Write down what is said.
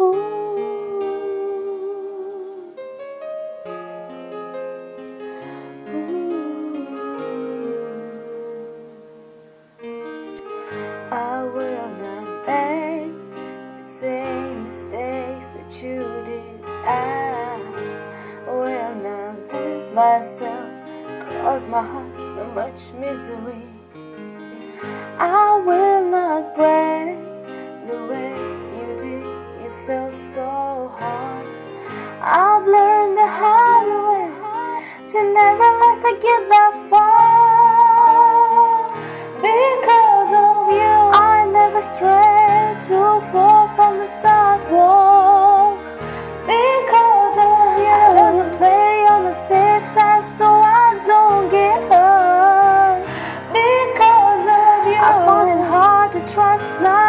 Ooh, I will not make the same mistakes that you did. I will not let myself cause my heart so much misery. I will not break the way you did. You fell so hard. I've learned the hard way to never let it get that far. Because of you, I never strayed too far from the sidewalk. Because of you, I learned to play on the safe side so I don't get hurt. Because of you, I find it hard to trust now.